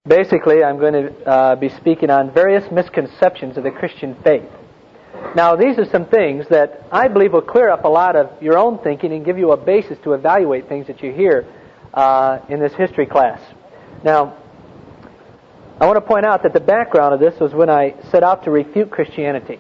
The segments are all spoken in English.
Basically, I'm going to be speaking on various misconceptions of the Christian faith. Now, these are some things that I believe will clear up a lot of your own thinking and give you a basis to evaluate things that you hear in this history class. Now, I want to point out that the background of this was when I set out to refute Christianity.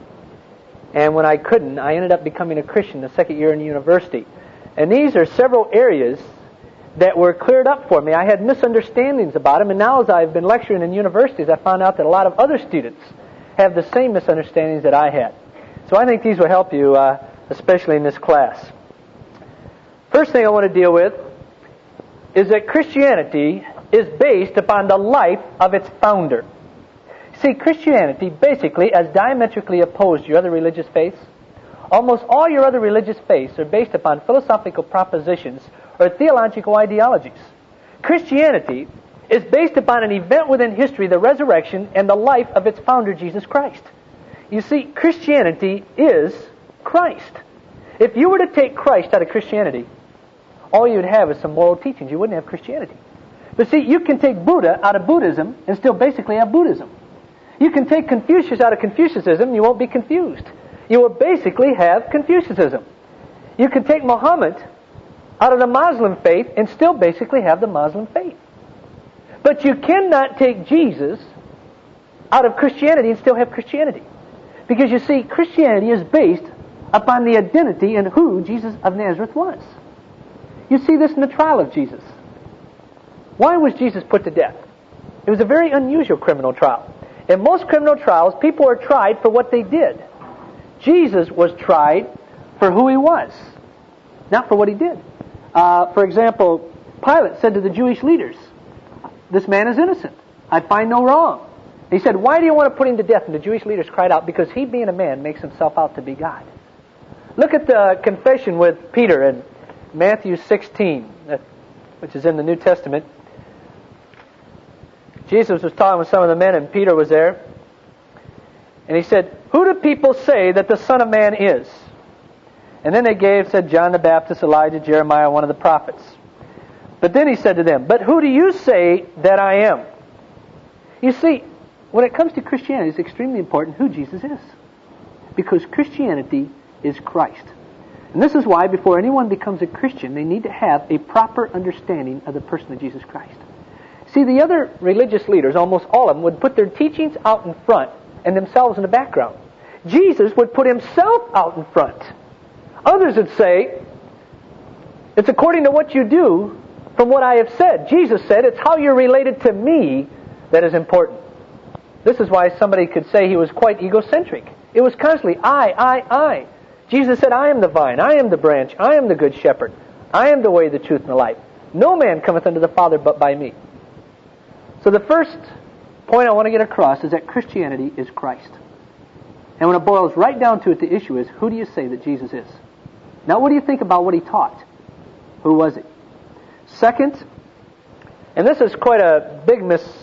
And when I couldn't, I ended up becoming a Christian the second year in university. And these are several areas that were cleared up for me. I had misunderstandings about them, and now as I've been lecturing in universities, I found out that a lot of other students have the same misunderstandings that I had. So I think these will help you, especially in this class. First thing I want to deal with is that Christianity is based upon the life of its founder. See, Christianity basically is diametrically opposed to your other religious faiths. Almost all your other religious faiths are based upon philosophical propositions or theological ideologies. Christianity is based upon an event within history, the resurrection and the life of its founder, Jesus Christ. You see, Christianity is Christ. If you were to take Christ out of Christianity, all you would have is some moral teachings. You wouldn't have Christianity. But see, you can take Buddha out of Buddhism and still basically have Buddhism. You can take Confucius out of Confucianism and you won't be confused. You will basically have Confucianism. You can take Muhammad out of the Muslim faith and still basically have the Muslim faith. But you cannot take Jesus out of Christianity and still have Christianity. Because you see, Christianity is based upon the identity and who Jesus of Nazareth was. You see this in the trial of Jesus. Why was Jesus put to death? It was a very unusual criminal trial. In most criminal trials, people are tried for what they did. Jesus was tried for who he was, not for what he did. For example, Pilate said to the Jewish leaders, "This man is innocent. I find no wrong." He said, "Why do you want to put him to death?" And the Jewish leaders cried out, "Because he, being a man, makes himself out to be God." Look at the confession with Peter in Matthew 16, which is in the New Testament. Jesus was talking with some of the men, and Peter was there. And he said, "Who do people say that the Son of Man is?" And then they said, "John the Baptist, Elijah, Jeremiah, one of the prophets." But then he said to them, "But who do you say that I am?" You see, when it comes to Christianity, it's extremely important who Jesus is. Because Christianity is Christ. And this is why before anyone becomes a Christian, they need to have a proper understanding of the person of Jesus Christ. See, the other religious leaders, almost all of them, would put their teachings out in front and themselves in the background. Jesus would put himself out in front. Others would say, "It's according to what you do from what I have said." Jesus said, "It's how you're related to me that is important." This is why somebody could say he was quite egocentric. It was constantly, I. Jesus said, "I am the vine, I am the branch, I am the good shepherd. I am the way, the truth, and the life. No man cometh unto the Father but by me." So the first point I want to get across is that Christianity is Christ. And when it boils right down to it, the issue is, who do you say that Jesus is? Now, what do you think about what he taught? Who was he? Second, and this is quite a big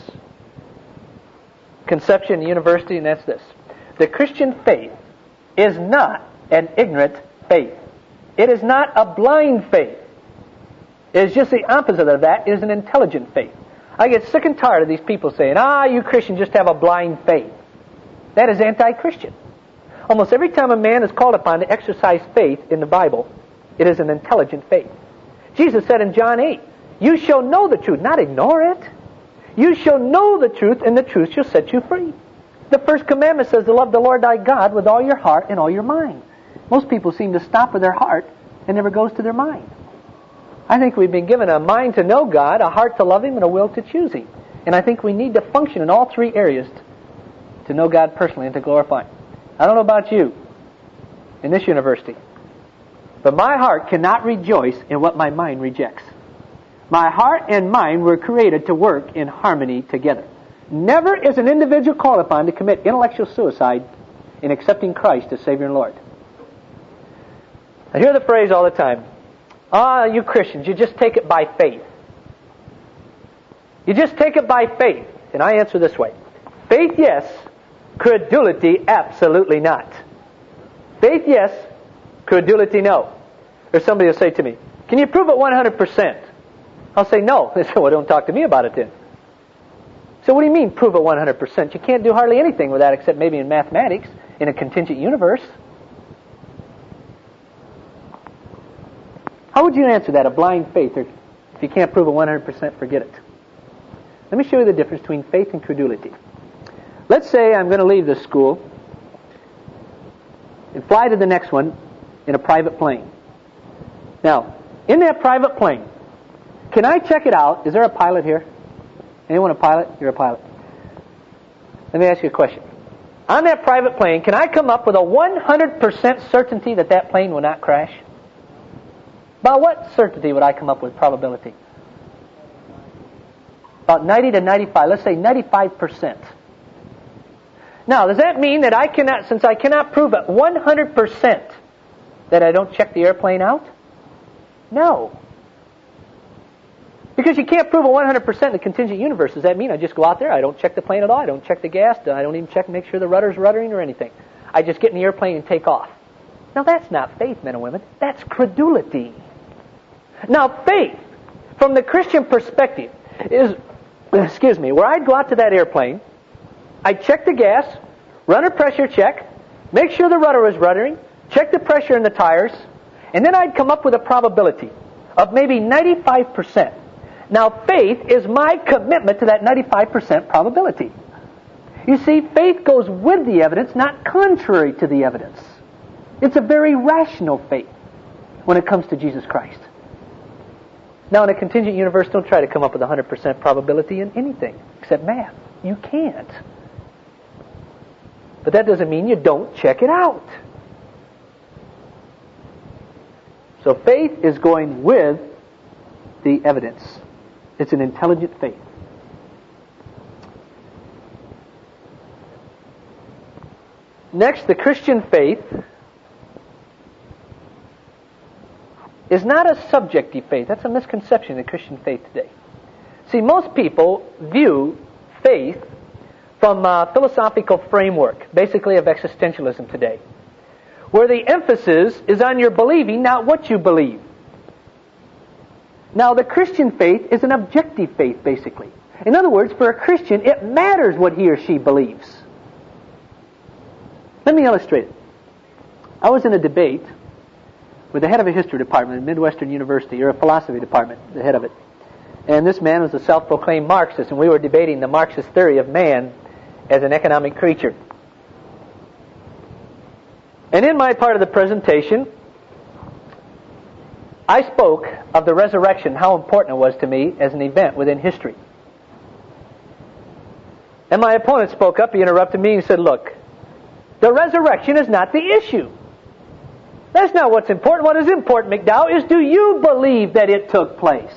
misconception in university, and that's this. The Christian faith is not an ignorant faith. It is not a blind faith. It is just the opposite of that. It is an intelligent faith. I get sick and tired of these people saying, "You Christians just have a blind faith." That is anti-Christian. Almost every time a man is called upon to exercise faith in the Bible, it is an intelligent faith. Jesus said in John 8, "You shall know the truth," not ignore it. "You shall know the truth, and the truth shall set you free." The first commandment says to love the Lord thy God with all your heart and all your mind. Most people seem to stop with their heart and never goes to their mind. I think we've been given a mind to know God, a heart to love him, and a will to choose him. And I think we need to function in all three areas to know God personally and to glorify him. I don't know about you in this university, but my heart cannot rejoice in what my mind rejects. My heart and mind were created to work in harmony together. Never is an individual called upon to commit intellectual suicide in accepting Christ as Savior and Lord. I hear the phrase all the time, "You Christians, you just take it by faith." You just take it by faith. And I answer this way. Faith, yes. Credulity, absolutely not. Faith, yes. Credulity, no. Or somebody will say to me, "Can you prove it 100%? I'll say, "No." They say, "Well, don't talk to me about it then." So what do you mean, prove it 100%? You can't do hardly anything with that except maybe in mathematics, in a contingent universe. How would you answer that, a blind faith? Or if you can't prove it 100%, forget it. Let me show you the difference between faith and credulity. Let's say I'm going to leave this school and fly to the next one in a private plane. Now, in that private plane, can I check it out? Is there a pilot here? Anyone a pilot? You're a pilot. Let me ask you a question. On that private plane, can I come up with a 100% certainty that that plane will not crash? About what certainty would I come up with, probability? About 90 to 95. Let's say 95%. Now, does that mean that I cannot, since I cannot prove it 100%, that I don't check the airplane out? No. Because you can't prove it 100% in the contingent universe. Does that mean I just go out there, I don't check the plane at all, I don't check the gas, I don't even check, make sure the rudder's ruddering or anything. I just get in the airplane and take off. Now, that's not faith, men and women. That's credulity. Now, faith, from the Christian perspective, is, where I'd go out to that airplane, I'd check the gas, run a pressure check, make sure the rudder is ruddering, check the pressure in the tires, and then I'd come up with a probability of maybe 95%. Now, faith is my commitment to that 95% probability. You see, faith goes with the evidence, not contrary to the evidence. It's a very rational faith when it comes to Jesus Christ. Now, in a contingent universe, don't try to come up with 100% probability in anything except math. You can't. But that doesn't mean you don't check it out. So faith is going with the evidence. It's an intelligent faith. Next, the Christian faith is not a subjective faith. That's a misconception of the Christian faith today. See, most people view faith from a philosophical framework, basically of existentialism today, where the emphasis is on your believing, not what you believe. Now, the Christian faith is an objective faith, basically. In other words, for a Christian, it matters what he or she believes. Let me illustrate it. I was in a debate with the head of a history department at Midwestern University, or a philosophy department, the head of it. And this man was a self-proclaimed Marxist, and we were debating the Marxist theory of man as an economic creature. And in my part of the presentation, I spoke of the resurrection, how important it was to me as an event within history. And my opponent spoke up, he interrupted me and said, look, the resurrection is not the issue. That's not what's important. What is important, McDowell, is do you believe that it took place?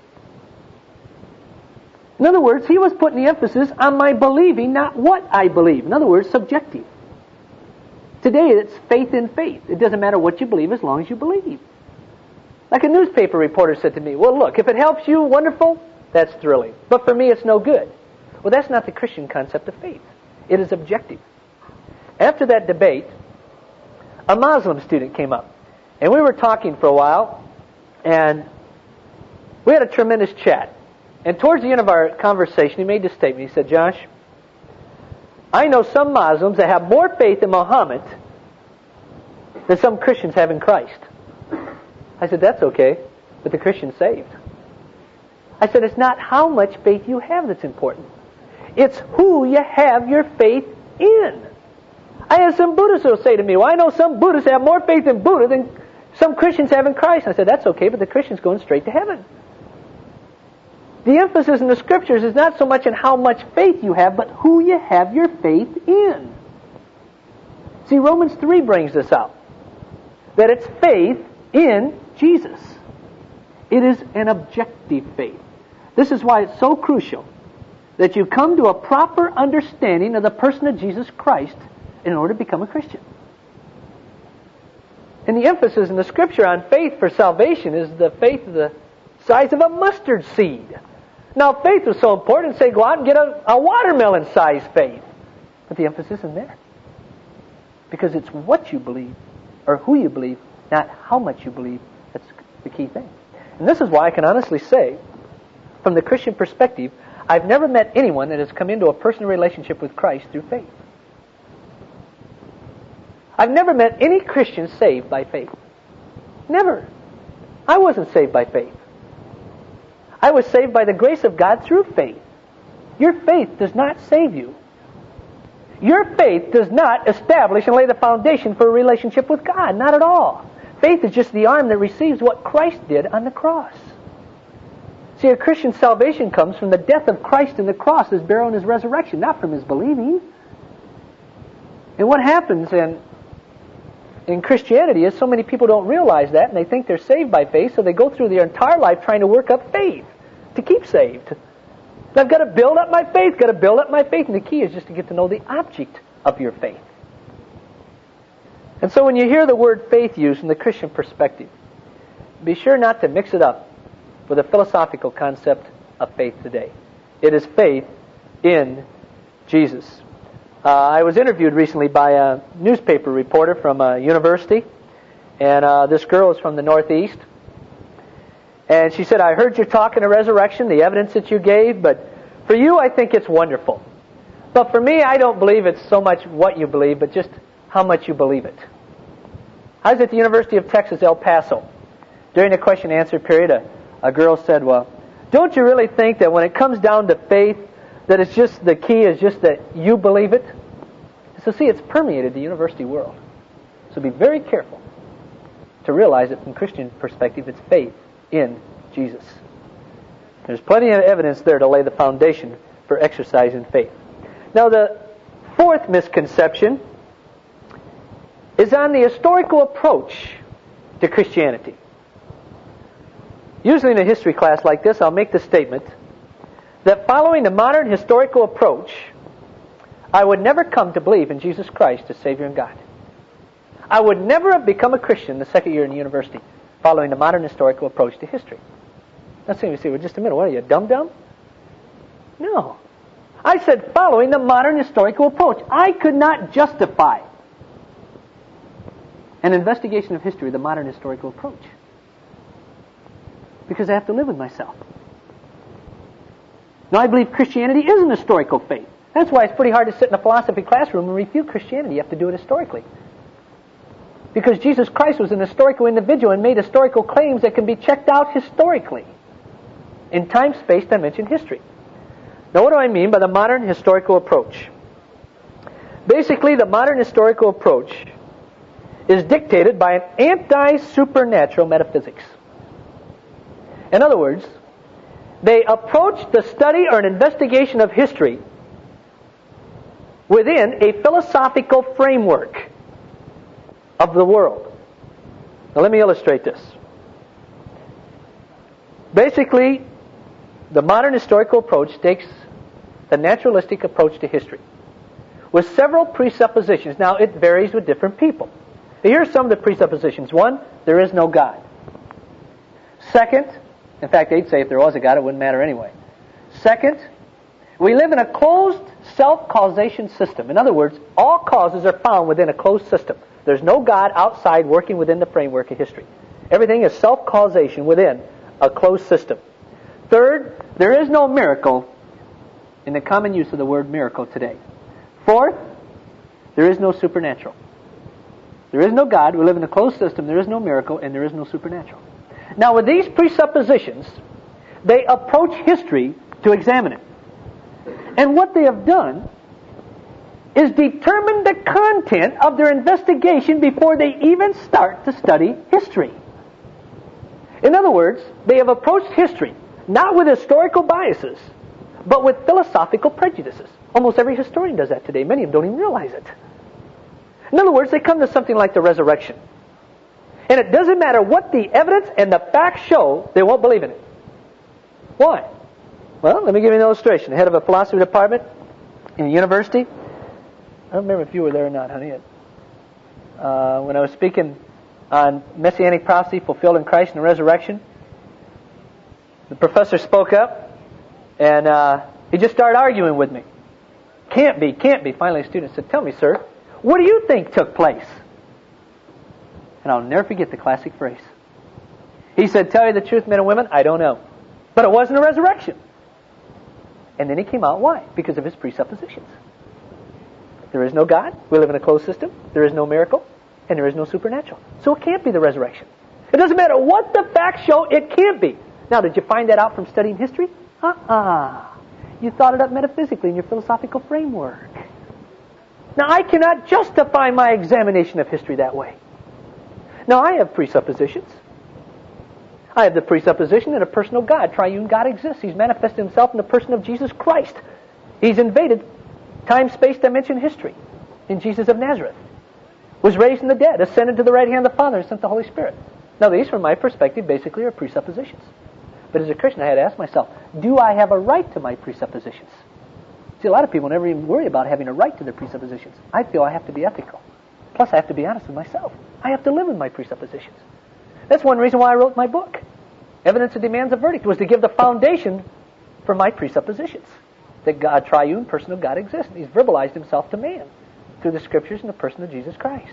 In other words, he was putting the emphasis on my believing, not what I believe. In other words, subjective. Today, it's faith in faith. It doesn't matter what you believe as long as you believe. Like a newspaper reporter said to me, well, look, if it helps you, wonderful, that's thrilling. But for me, it's no good. Well, that's not the Christian concept of faith. It is objective. After that debate, a Muslim student came up. And we were talking for a while, and we had a tremendous chat. And towards the end of our conversation, he made this statement. He said, Josh, I know some Muslims that have more faith in Muhammad than some Christians have in Christ. I said, that's okay, but the Christian's saved. I said, it's not how much faith you have that's important. It's who you have your faith in. I had some Buddhists who will say to me, well, I know some Buddhists have more faith in Buddha than some Christians have in Christ. I said, that's okay, but the Christian's going straight to heaven. The emphasis in the Scriptures is not so much in how much faith you have, but who you have your faith in. See, Romans 3 brings this out. That it's faith in Jesus. It is an objective faith. This is why it's so crucial that you come to a proper understanding of the person of Jesus Christ in order to become a Christian. And the emphasis in the Scripture on faith for salvation is the faith of the size of a mustard seed. Now, faith was so important, say, go out and get a watermelon-sized faith. But the emphasis isn't there. Because it's what you believe, or who you believe, not how much you believe. That's the key thing. And this is why I can honestly say, from the Christian perspective, I've never met anyone that has come into a personal relationship with Christ through faith. I've never met any Christian saved by faith. Never. I wasn't saved by faith. I was saved by the grace of God through faith. Your faith does not save you. Your faith does not establish and lay the foundation for a relationship with God. Not at all. Faith is just the arm that receives what Christ did on the cross. See, a Christian salvation comes from the death of Christ in the cross, His burial and His resurrection, not from his believing. And what happens in Christianity is so many people don't realize that, and they think they're saved by faith, so they go through their entire life trying to work up faith to keep saved. I've got to build up my faith, and the key is just to get to know the object of your faith. And so when you hear the word faith used in the Christian perspective, be sure not to mix it up with a philosophical concept of faith today. It is faith in Jesus. I was interviewed recently by a newspaper reporter from a university, and this girl is from the Northeast. And she said, I heard you talking of resurrection, the evidence that you gave, but for you I think it's wonderful. But for me, I don't believe it's so much what you believe, but just how much you believe it. I was at the University of Texas, El Paso. During the question and answer period, a girl said, well, don't you really think that when it comes down to faith, that it's just, the key is just that you believe it? So see, it's permeated the university world. So be very careful to realize that from Christian perspective, it's faith in Jesus. There's plenty of evidence there to lay the foundation for exercising faith. Now the fourth misconception is on the historical approach to Christianity. Usually in a history class like this, I'll make the statement that following the modern historical approach, I would never come to believe in Jesus Christ as Savior and God. I would never have become a Christian the second year in the university following the modern historical approach to history. Now some of you say, well, just a minute, what are you, dum-dum? No. I said following the modern historical approach. I could not justify an investigation of history, the modern historical approach, because I have to live with myself. Now, I believe Christianity is an historical faith. That's why it's pretty hard to sit in a philosophy classroom and refute Christianity. You have to do it historically. Because Jesus Christ was an historical individual and made historical claims that can be checked out historically in time, space, dimension, history. Now, what do I mean by the modern historical approach? Basically, the modern historical approach is dictated by an anti-supernatural metaphysics. In other words, they approach the study or an investigation of history within a philosophical framework of the world. Now let me illustrate this. Basically, the modern historical approach takes the naturalistic approach to history with several presuppositions. Now it varies with different people. Here are some of the presuppositions. One, there is no God. Second, in fact, they'd say if there was a God, it wouldn't matter anyway. Second, we live in a closed self-causation system. In other words, all causes are found within a closed system. There's no God outside working within the framework of history. Everything is self-causation within a closed system. Third, there is no miracle in the common use of the word miracle today. Fourth, there is no supernatural. There is no God, we live in a closed system, there is no miracle, and there is no supernatural. Now, with these presuppositions, they approach history to examine it. And what they have done is determine the content of their investigation before they even start to study history. In other words, they have approached history not with historical biases, but with philosophical prejudices. Almost every historian does that today. Many of them don't even realize it. In other words, they come to something like the resurrection. And it doesn't matter what the evidence and the facts show, they won't believe in it. Why? Well, let me give you an illustration. The head of a philosophy department in a university. I don't remember if you were there or not, honey. When I was speaking on Messianic prophecy fulfilled in Christ and the resurrection, the professor spoke up, and he just started arguing with me. Can't be. Finally, a student said, tell me, sir, what do you think took place? And I'll never forget the classic phrase. He said, tell you the truth, men and women, I don't know. But it wasn't a resurrection. And then he came out. Why? Because of his presuppositions. There is no God. We live in a closed system. There is no miracle. And there is no supernatural. So it can't be the resurrection. It doesn't matter what the facts show, it can't be. Now, did you find that out from studying history? You thought it up metaphysically in your philosophical framework. Now, I cannot justify my examination of history that way. Now, I have presuppositions. I have the presupposition that a personal God, triune God, exists. He's manifested himself in the person of Jesus Christ. He's invaded time, space, dimension, history in Jesus of Nazareth. Was raised from the dead, ascended to the right hand of the Father, and sent the Holy Spirit. Now, these, from my perspective, basically are presuppositions. But as a Christian, I had to ask myself, do I have a right to my presuppositions? See, a lot of people never even worry about having a right to their presuppositions. I feel I have to be ethical. Plus, I have to be honest with myself. I have to live with my presuppositions. That's one reason why I wrote my book. Evidence that Demands a Verdict was to give the foundation for my presuppositions. That God, triune, personal God, exists. He's verbalized himself to man through the Scriptures in the person of Jesus Christ.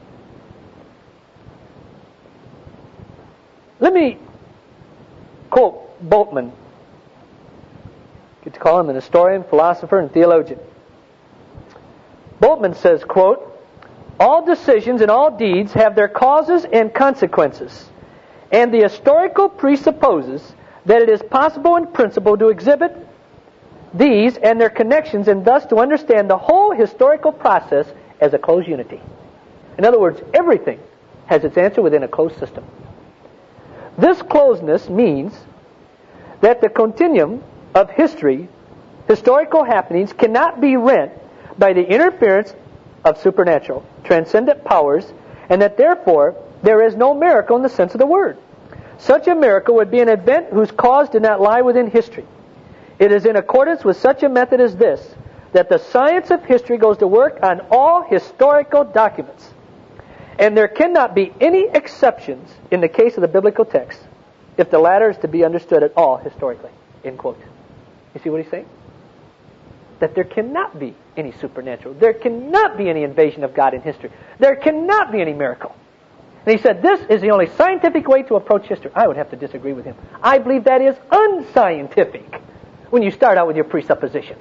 Let me quote Bultmann. Get to call him an historian, philosopher, and theologian. Bultmann says, quote, "All decisions and all deeds have their causes and consequences, and the historical presupposes that it is possible in principle to exhibit these and their connections, and thus to understand the whole historical process as a closed unity." In other words, everything has its answer within a closed system. This closeness means that the continuum of history, historical happenings, cannot be rent by the interference of supernatural, transcendent powers, and that therefore there is no miracle in the sense of the word. Such a miracle would be an event whose cause did not lie within history. It is in accordance with such a method as this that the science of history goes to work on all historical documents. And there cannot be any exceptions in the case of the biblical text if the latter is to be understood at all historically. End quote. You see what he's saying? That there cannot be any supernatural. There cannot be any invasion of God in history. There cannot be any miracle. And he said, this is the only scientific way to approach history. I would have to disagree with him. I believe that is unscientific when you start out with your presuppositions.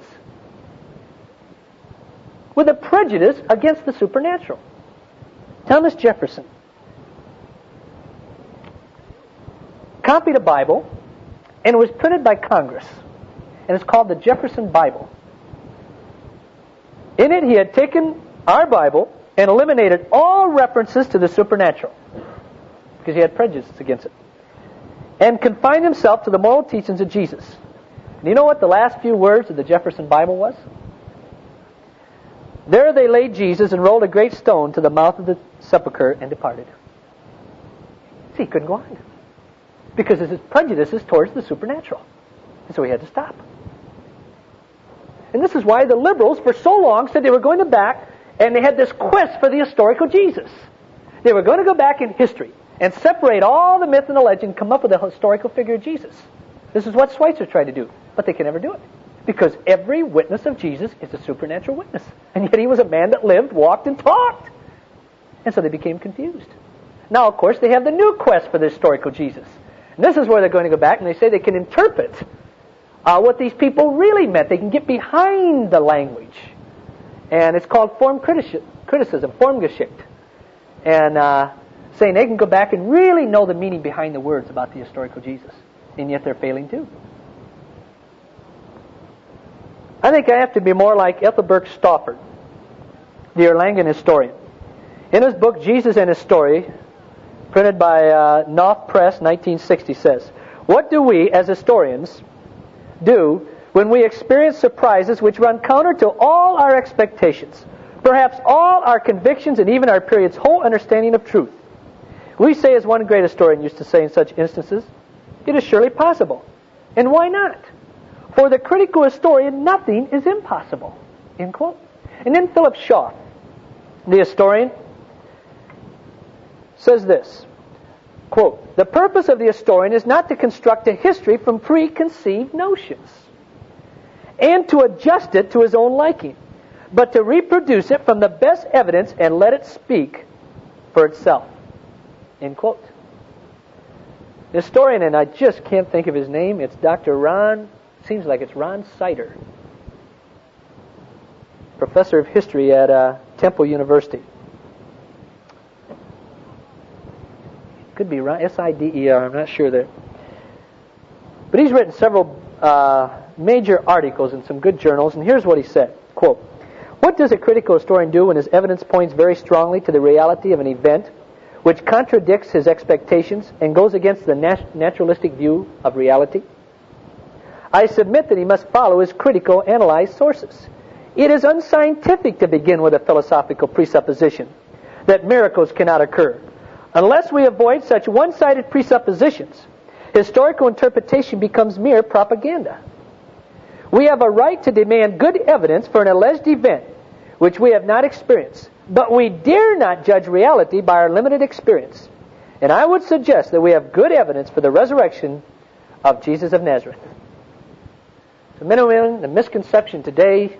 With a prejudice against the supernatural. Thomas Jefferson copied a Bible, and it was printed by Congress. And it's called the Jefferson Bible. In it, he had taken our Bible and eliminated all references to the supernatural, because he had prejudice against it, and confined himself to the moral teachings of Jesus. And you know what the last few words of the Jefferson Bible was? There they laid Jesus and rolled a great stone to the mouth of the sepulchre and departed. See, he couldn't go on, because of his prejudices towards the supernatural. And so he had to stop. And this is why the liberals for so long said they were going to back, and they had this quest for the historical Jesus. They were going to go back in history and separate all the myth and the legend and come up with a historical figure of Jesus. This is what Schweitzer tried to do, but they can never do it. Because every witness of Jesus is a supernatural witness. And yet he was a man that lived, walked, and talked. And so they became confused. Now, of course, they have the new quest for the historical Jesus. And this is where they're going to go back, and they say they can interpret what these people really meant. They can get behind the language. And it's called form criticism, Formgeschichte. And saying they can go back and really know the meaning behind the words about the historical Jesus. And yet they're failing too. I think I have to be more like Ethelbert Stauffer, the Erlangen historian. In his book, Jesus and His Story, printed by Knopf Press, 1960, says, "What do we, as historians, do when we experience surprises which run counter to all our expectations, perhaps all our convictions and even our period's whole understanding of truth? We say, as one great historian used to say in such instances, it is surely possible. And why not? For the critical historian, nothing is impossible." End quote. And then Philip Shaw, the historian, says this, quote, "The purpose of the historian is not to construct a history from preconceived notions and to adjust it to his own liking, but to reproduce it from the best evidence and let it speak for itself." End quote. The historian, and I just can't think of his name, it's Dr. Ron seems like it's Ron Sider, professor of history at Temple University. Could be Ron, S-I-D-E-R, I'm not sure there. But he's written several major articles in some good journals, and here's what he said, quote, "What does a critical historian do when his evidence points very strongly to the reality of an event which contradicts his expectations and goes against the naturalistic view of reality? I submit that he must follow his critical, analyzed sources. It is unscientific to begin with a philosophical presupposition that miracles cannot occur. Unless we avoid such one-sided presuppositions, historical interpretation becomes mere propaganda. We have a right to demand good evidence for an alleged event which we have not experienced, but we dare not judge reality by our limited experience. And I would suggest that we have good evidence for the resurrection of Jesus of Nazareth." So, men and women, the misconception today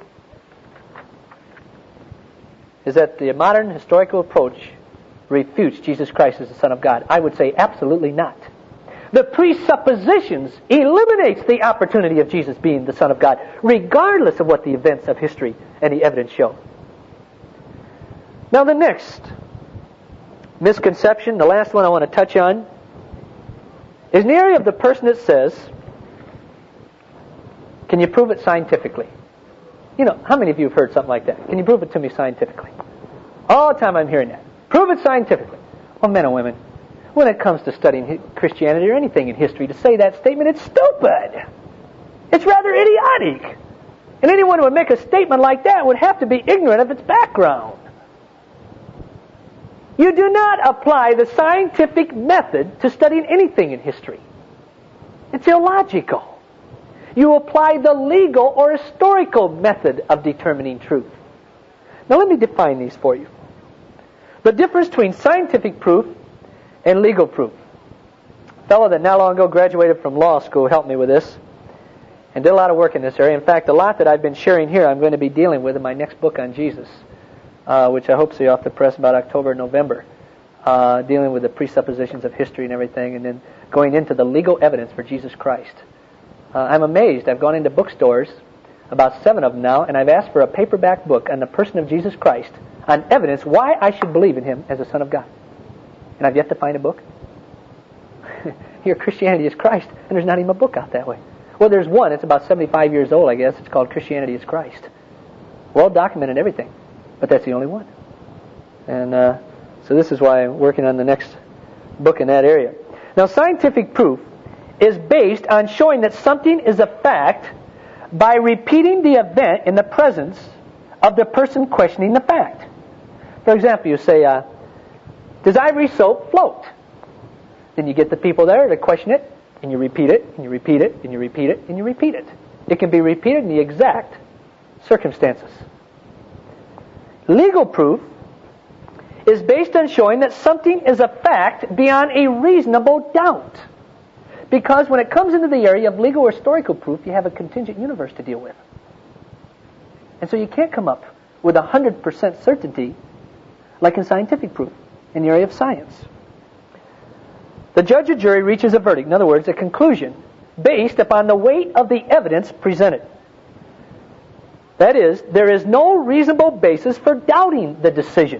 is that the modern historical approach refutes Jesus Christ as the Son of God. I would say absolutely not. The presuppositions eliminates the opportunity of Jesus being the Son of God, regardless of what the events of history and the evidence show. Now the next misconception, the last one I want to touch on, is in the area of the person that says, "Can you prove it scientifically?" You know, how many of you have heard something like that? "Can you prove it to me scientifically?" All the time I'm hearing that. Prove it scientifically. Well, men and women, when it comes to studying Christianity or anything in history, to say that statement, it's stupid. It's rather idiotic. And anyone who would make a statement like that would have to be ignorant of its background. You do not apply the scientific method to studying anything in history. It's illogical. You apply the legal or historical method of determining truth. Now let me define these for you. The difference between scientific proof and legal proof. A fellow that not long ago graduated from law school helped me with this and did a lot of work in this area. In fact, a lot that I've been sharing here I'm going to be dealing with in my next book on Jesus, which I hope to see off the press about October, November, dealing with the presuppositions of history and everything, and then going into the legal evidence for Jesus Christ. I'm amazed. I've gone into bookstores, about 7 of them now, and I've asked for a paperback book on the person of Jesus Christ, on evidence why I should believe in Him as the Son of God. And I've yet to find a book. Here, Christianity is Christ, and there's not even a book out that way. Well, there's one. It's about 75 years old, I guess. It's called Christianity is Christ. Well documented everything, but that's the only one. And so this is why I'm working on the next book in that area. Now, scientific proof is based on showing that something is a fact by repeating the event in the presence of the person questioning the fact. For example, you say, "Does Ivory soap float?" Then you get the people there to question it, and you repeat it, and you repeat it, and you repeat it, and you repeat it. It can be repeated in the exact circumstances. Legal proof is based on showing that something is a fact beyond a reasonable doubt. Because when it comes into the area of legal or historical proof, you have a contingent universe to deal with. And so you can't come up with 100% certainty like in scientific proof in the area of science. The judge or jury reaches a verdict, in other words, a conclusion, based upon the weight of the evidence presented. That is, there is no reasonable basis for doubting the decision.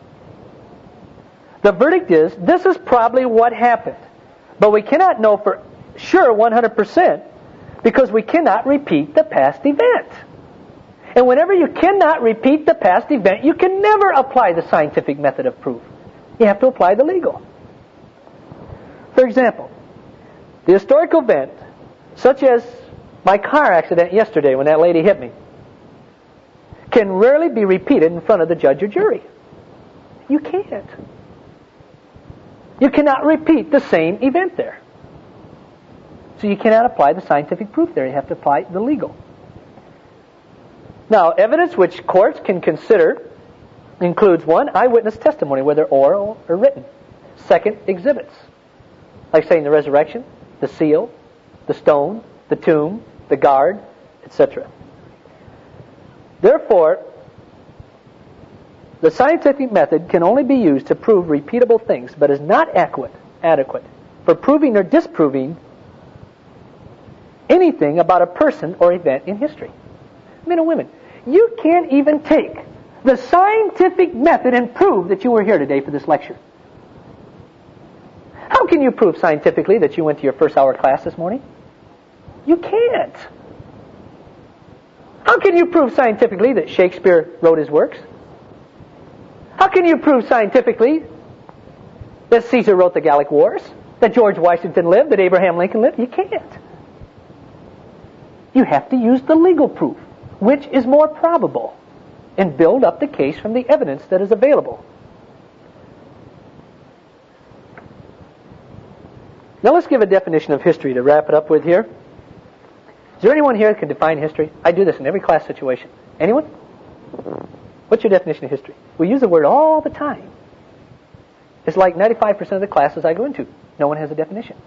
The verdict is, this is probably what happened. But we cannot know for sure 100% because we cannot repeat the past event. And whenever you cannot repeat the past event, you can never apply the scientific method of proof. You have to apply the legal. For example, the historical event, such as my car accident yesterday when that lady hit me, can rarely be repeated in front of the judge or jury. You can't. You cannot repeat the same event there. So you cannot apply the scientific proof there. You have to apply the legal. Now, evidence which courts can consider includes 1, eyewitness testimony, whether oral or written. 2, exhibits, like saying the resurrection, the seal, the stone, the tomb, the guard, etc. Therefore, the scientific method can only be used to prove repeatable things, but is not adequate for proving or disproving any anything about a person or event in history. Men and women, you can't even take the scientific method and prove that you were here today for this lecture. How can you prove scientifically that you went to your first hour class this morning? You can't. How can you prove scientifically that Shakespeare wrote his works? How can you prove scientifically that Caesar wrote the Gallic Wars? That George Washington lived? That Abraham Lincoln lived? You can't. You have to use the legal proof, which is more probable, and build up the case from the evidence that is available. Now let's give a definition of history to wrap it up with here. Is there anyone here that can define history? I do this in every class situation. Anyone? What's your definition of history? We use the word all the time. It's like 95% of the classes I go into. No one has a definition.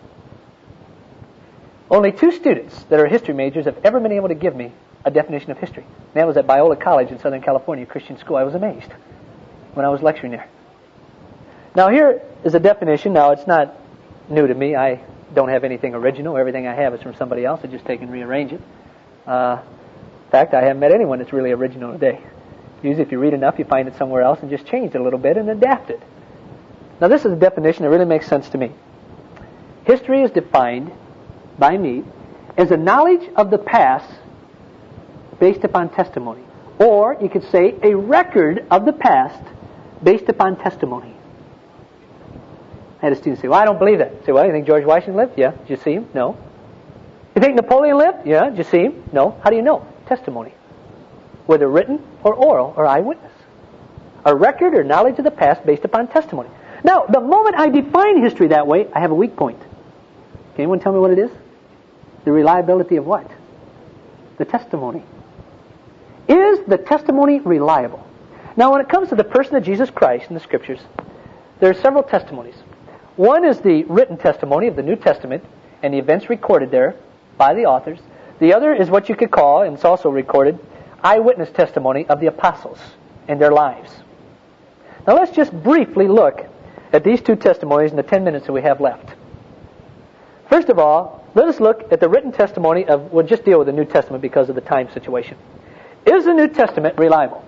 Only 2 students that are history majors have ever been able to give me a definition of history. And that was at Biola College in Southern California, Christian school. I was amazed when I was lecturing there. Now here is a definition. Now it's not new to me. I don't have anything original. Everything I have is from somebody else. I just take and rearrange it. In fact, I haven't met anyone that's really original today. Usually if you read enough, you find it somewhere else and just change it a little bit and adapt it. Now this is a definition that really makes sense to me. History is defined by me as a knowledge of the past based upon testimony. Or you could say a record of the past based upon testimony. I had a student say, well, I don't believe that. I say, well, you think George Washington lived? Yeah. Did you see him? No. You think Napoleon lived? Yeah. Did you see him? No. How do you know? Testimony. Whether written or oral or eyewitness. A record or knowledge of the past based upon testimony. Now, the moment I define history that way, I have a weak point. Can anyone tell me what it is? The reliability of what? The testimony. Is the testimony reliable? Now, when it comes to the person of Jesus Christ in the Scriptures, there are several testimonies. One is the written testimony of the New Testament and the events recorded there by the authors. The other is what you could call, and it's also recorded, eyewitness testimony of the apostles and their lives. Now let's just briefly look at these 2 testimonies in the 10 minutes that we have left. First of all, let us look at the written testimony of, we'll just deal with the New Testament because of the time situation. Is the New Testament reliable?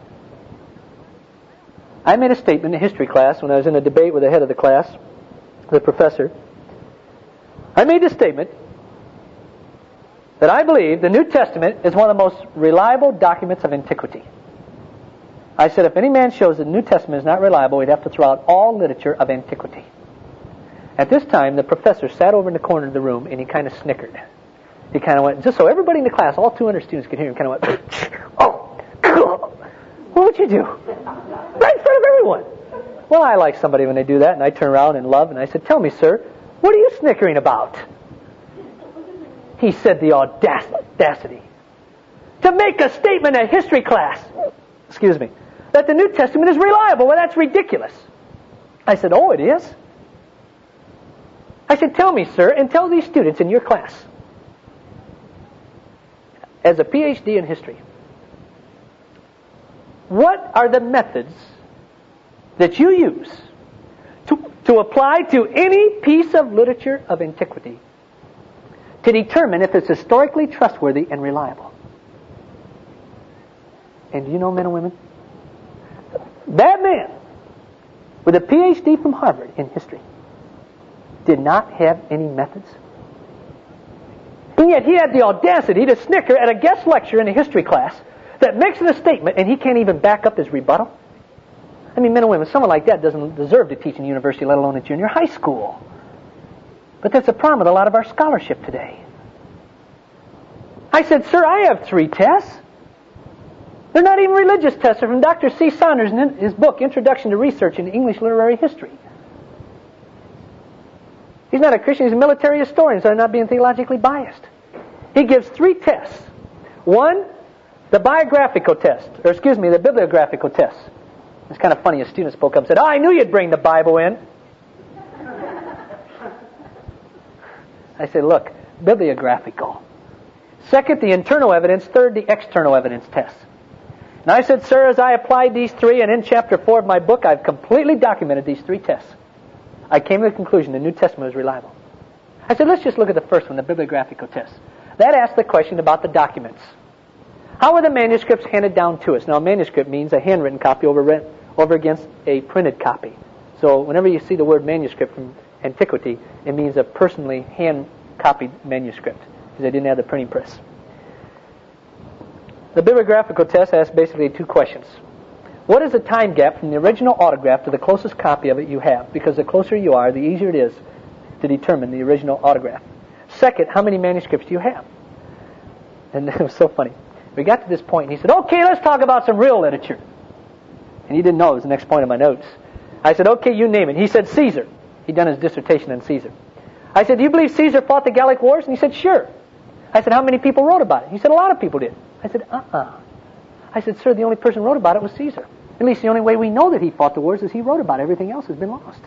I made a statement in a history class when I was in a debate with the head of the class, the professor. I made this statement that I believe the New Testament is one of the most reliable documents of antiquity. I said if any man shows that the New Testament is not reliable, we'd have to throw out all literature of antiquity. At this time, the professor sat over in the corner of the room and he kind of snickered. He kind of went, just so everybody in the class, all 200 students could hear him, kind of went, oh, cool. What would you do? Right in front of everyone. Well, I like somebody when they do that, and I turn around in love, and I said, tell me, sir, what are you snickering about? He said the audacity to make a statement in a history class, that the New Testament is reliable. Well, that's ridiculous. I said, oh, it is? I said, tell me, sir, and tell these students in your class, as a PhD in history, what are the methods that you use to apply to any piece of literature of antiquity to determine if it's historically trustworthy and reliable? And do you know, men and women, that man with a PhD from Harvard in history did not have any methods. And yet he had the audacity to snicker at a guest lecture in a history class that makes a statement and he can't even back up his rebuttal. I mean, men and women, someone like that doesn't deserve to teach in university, let alone at junior high school. But that's a problem with a lot of our scholarship today. I said, sir, I have 3 tests. They're not even religious tests. They're from Dr. C. Saunders in his book, Introduction to Research in English Literary History. He's not a Christian, he's a military historian, so I'm not being theologically biased. He gives 3 tests. One, the bibliographical test. It's kind of funny, a student spoke up and said, oh, I knew you'd bring the Bible in. I said, look, bibliographical. Second, the internal evidence. Third, the external evidence test. And I said, sir, as I applied these 3, and in chapter 4 of my book, I've completely documented these 3 tests. I came to the conclusion the New Testament is reliable. I said, let's just look at the first one, the bibliographical test. That asks the question about the documents. How were the manuscripts handed down to us? Now, a manuscript means a handwritten copy over against a printed copy. So whenever you see the word manuscript from antiquity, it means a personally hand-copied manuscript, because they didn't have the printing press. The bibliographical test asks basically two questions. What is the time gap from the original autograph to the closest copy of it you have? Because the closer you are, the easier it is to determine the original autograph. Second, how many manuscripts do you have? And it was so funny. We got to this point, and he said, okay, let's talk about some real literature. And he didn't know it was the next point of my notes. I said, okay, you name it. He said, Caesar. He'd done his dissertation on Caesar. I said, do you believe Caesar fought the Gallic Wars? And he said, sure. I said, how many people wrote about it? He said, a lot of people did. I said, I said, sir, the only person who wrote about it was Caesar. At least the only way we know that he fought the wars is he wrote about it. Everything else has been lost.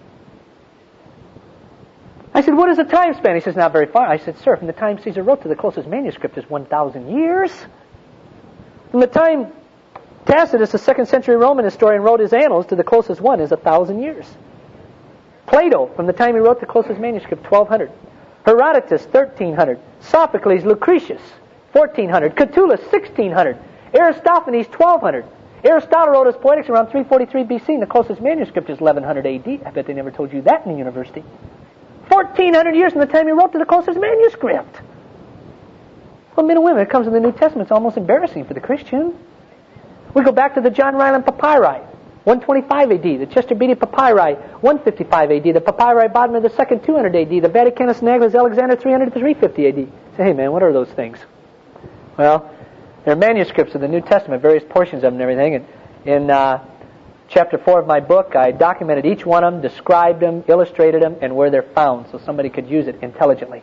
I said, what is the time span? He says, not very far. I said, sir, from the time Caesar wrote to the closest manuscript is 1,000 years. From the time Tacitus, a 2nd century Roman historian, wrote his annals to the closest one is 1,000 years. Plato, from the time he wrote the closest manuscript, 1,200. Herodotus, 1,300. Sophocles, Lucretius, 1,400. Catullus, 1,600. Aristophanes, 1,200. Aristotle wrote his Poetics around 343 BC, and the closest manuscript is 1100 AD. I bet they never told you that in the university. 1,400 years from the time he wrote to the closest manuscript. Well, men and women, it comes in the New Testament. It's almost embarrassing for the Christian. We go back to the John Ryland Papyri, 125 AD. The Chester Beatty Papyri, 155 AD. The Papyri Bodmer II, 200 AD. The Vaticanus Naglis Alexander, 300 to 350 AD. Say, hey man, what are those things? Well, they're manuscripts of the New Testament, various portions of them and everything. And in chapter 4 of my book, I documented each one of them, described them, illustrated them, and where they're found so somebody could use it intelligently.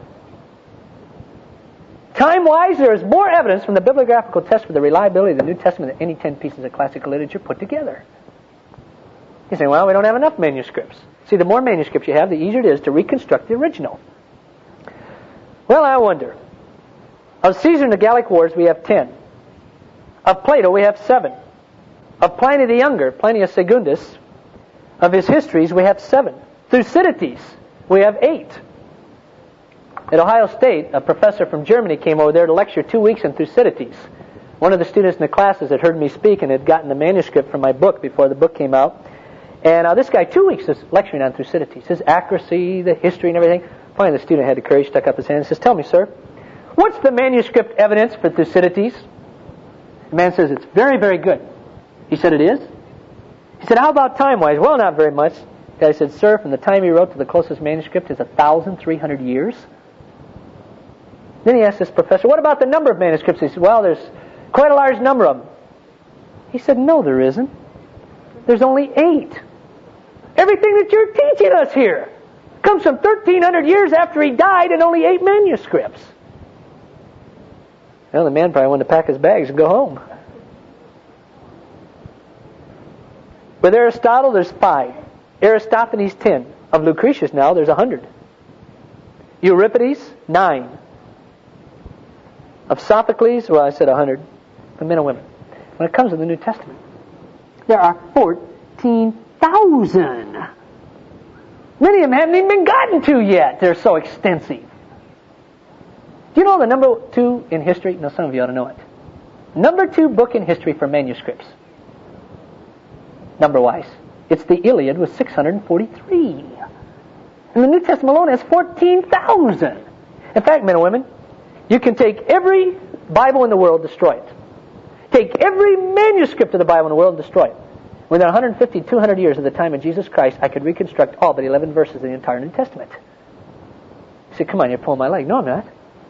Time-wise, there is more evidence from the bibliographical test for the reliability of the New Testament than any 10 pieces of classical literature put together. You say, well, we don't have enough manuscripts. See, the more manuscripts you have, the easier it is to reconstruct the original. Well, I wonder. Of Caesar and the Gallic Wars, we have 10. Of Plato, we have 7. Of Pliny the Younger, Plinius Secundus, of his histories, we have 7. Thucydides, we have 8. At Ohio State, a professor from Germany came over there to lecture 2 weeks in Thucydides. One of the students in the classes had heard me speak and had gotten the manuscript from my book before the book came out. And this guy, 2 weeks, is lecturing on Thucydides. His accuracy, the history and everything. Finally, the student had the courage, stuck up his hand and says, tell me, sir, what's the manuscript evidence for Thucydides? The man says, it's very, very good. He said, it is? He said, how about time-wise? Well, not very much. The guy said, sir, from the time he wrote to the closest manuscript is 1,300 years. Then he asked this professor, what about the number of manuscripts? He said, well, there's quite a large number of them. He said, no, there isn't. There's only 8. Everything that you're teaching us here comes from 1,300 years after he died and only 8 manuscripts. Well, the man probably wanted to pack his bags and go home. With Aristotle, there's 5. Aristophanes, 10. Of Lucretius now, there's 100. Euripides, 9. Of Sophocles, well, I said 100. For men and women. When it comes to the New Testament, there are 14,000. Many of them haven't even been gotten to yet. They're so extensive. Do you know the number 2 in history? No, some of you ought to know it. Number 2 book in history for manuscripts. Number-wise. It's the Iliad with 643. And the New Testament alone has 14,000. In fact, men and women, you can take every Bible in the world, destroy it. Take every manuscript of the Bible in the world and destroy it. Within 150, 200 years of the time of Jesus Christ, I could reconstruct all but 11 verses of the entire New Testament. You say, come on, you're pulling my leg. No, I'm not.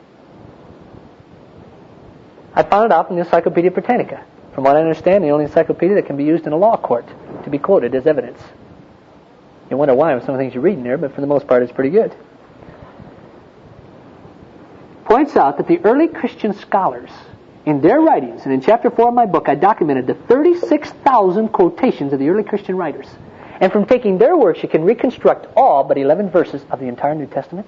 I found it out from the Encyclopedia Britannica. From what I understand, the only encyclopedia that can be used in a law court to be quoted as evidence. You wonder why with some of the things you read in there, but for the most part it's pretty good. Points out that the early Christian scholars, in their writings, and in chapter 4 of my book, I documented the 36,000 quotations of the early Christian writers. And from taking their works, you can reconstruct all but 11 verses of the entire New Testament.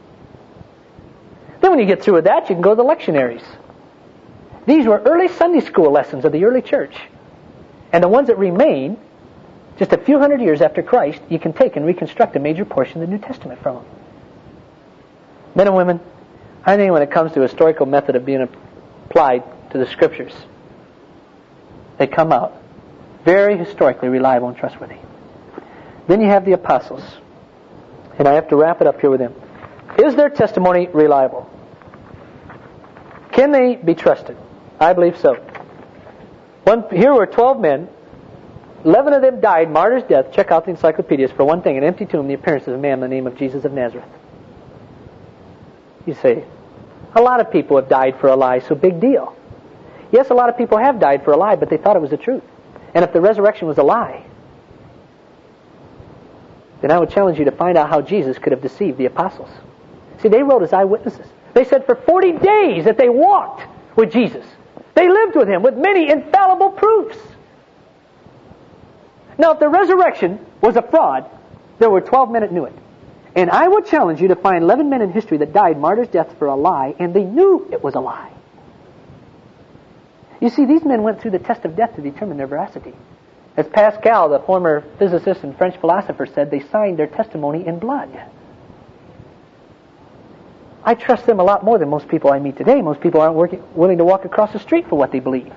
Then when you get through with that, you can go to the lectionaries. These were early Sunday school lessons of the early church. And the ones that remain, just a few hundred years after Christ, you can take and reconstruct a major portion of the New Testament from them. Men and women, I think when it comes to a historical method of being applied to the Scriptures, they come out very historically reliable and trustworthy. Then you have the apostles. And I have to wrap it up here with them. Is their testimony reliable? Can they be trusted? I believe so. Here were 12 men. 11 of them died martyr's death. Check out the encyclopedias. For one thing, an empty tomb, the appearance of a man in the name of Jesus of Nazareth. You say, a lot of people have died for a lie, so big deal. Yes, a lot of people have died for a lie, but they thought it was the truth. And if the resurrection was a lie, then I would challenge you to find out how Jesus could have deceived the apostles. See, they wrote as eyewitnesses. They said for 40 days that they walked with Jesus. They lived with Him with many infallible proofs. Now, if the resurrection was a fraud, there were 12 men that knew it. And I would challenge you to find 11 men in history that died martyr's death for a lie, and they knew it was a lie. You see, these men went through the test of death to determine their veracity. As Pascal, the former physicist and French philosopher, said, they signed their testimony in blood. I trust them a lot more than most people I meet today. Most people aren't willing to walk across the street for what they believe.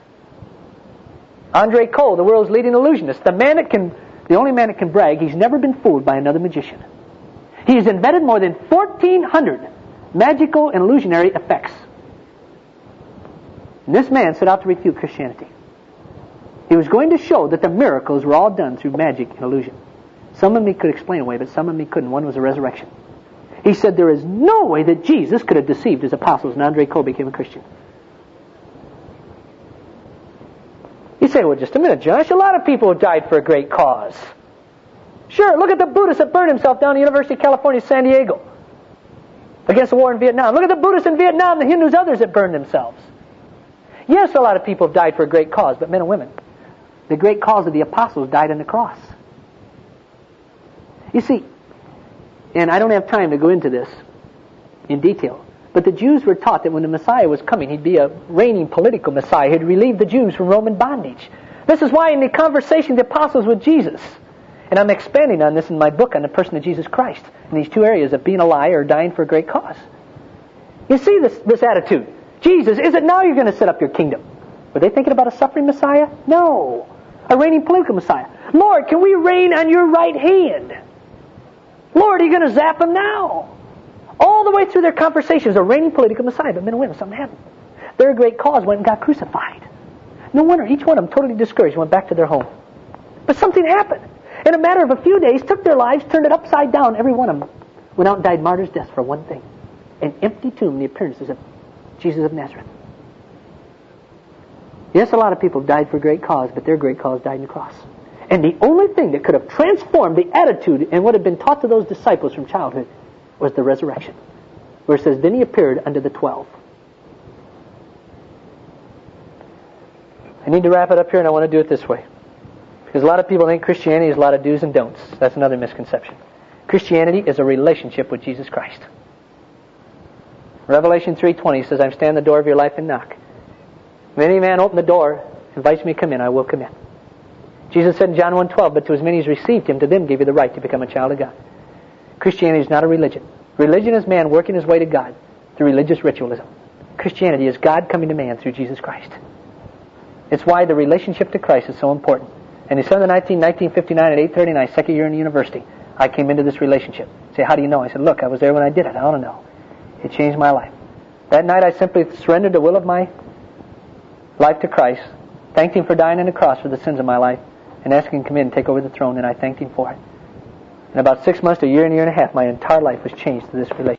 Andre Cole, the world's leading illusionist, the only man that can brag he's never been fooled by another magician. He has invented more than 1,400 magical and illusionary effects. And this man set out to refute Christianity. He was going to show that the miracles were all done through magic and illusion. Some of them he could explain away, but some of them he couldn't. One was a resurrection. He said there is no way that Jesus could have deceived his apostles, and Andre Cole became a Christian. You say, well, just a minute, Josh. A lot of people have died for a great cause. Sure, look at the Buddhist that burned himself down at the University of California, San Diego, against the war in Vietnam. Look at the Buddhists in Vietnam, the Hindus, others that burned themselves. Yes, a lot of people have died for a great cause, but men and women, the great cause of the apostles died on the cross. You see, and I don't have time to go into this in detail, but the Jews were taught that when the Messiah was coming, He'd be a reigning political Messiah. He'd relieve the Jews from Roman bondage. This is why in the conversation of the apostles with Jesus, and I'm expanding on this in my book on the person of Jesus Christ, in these two areas of being a liar or dying for a great cause. You see this attitude. Jesus, is it now you're going to set up your kingdom? Were they thinking about a suffering Messiah? No. A reigning political Messiah. Lord, can we reign on your right hand? Lord, are you going to zap him now? All the way through their conversations, a reigning political Messiah. But men and women, something happened. Their great cause went and got crucified. No wonder each one of them, totally discouraged, went back to their home. But something happened. In a matter of a few days, took their lives, turned it upside down. Every one of them went out and died martyr's death for one thing. An empty tomb, the appearances of Jesus of Nazareth. Yes, a lot of people died for a great cause, but their great cause died on the cross. And the only thing that could have transformed the attitude and what had been taught to those disciples from childhood was the resurrection. Where it says, then He appeared unto the 12. I need to wrap it up here, and I want to do it this way. Because a lot of people think Christianity is a lot of do's and don'ts. That's another misconception. Christianity is a relationship with Jesus Christ. Revelation 3:20 says, I stand at the door of your life and knock. If any man open the door, invites me to come in, I will come in. Jesus said in John 1:12, but to as many as received Him, to them gave He the right to become a child of God. Christianity is not a religion. Religion is man working his way to God through religious ritualism. Christianity is God coming to man through Jesus Christ. It's why the relationship to Christ is so important. And December 19, 1959 at 8:39, second year in the university, I came into this relationship. Say, how do you know? I said, look, I was there when I did it. I want to know. It changed my life. That night I simply surrendered the will of my life to Christ, thanked Him for dying on the cross for the sins of my life, and asked Him to come in and take over the throne, and I thanked Him for it. In about 6 months to a year and a half, my entire life was changed through this relationship.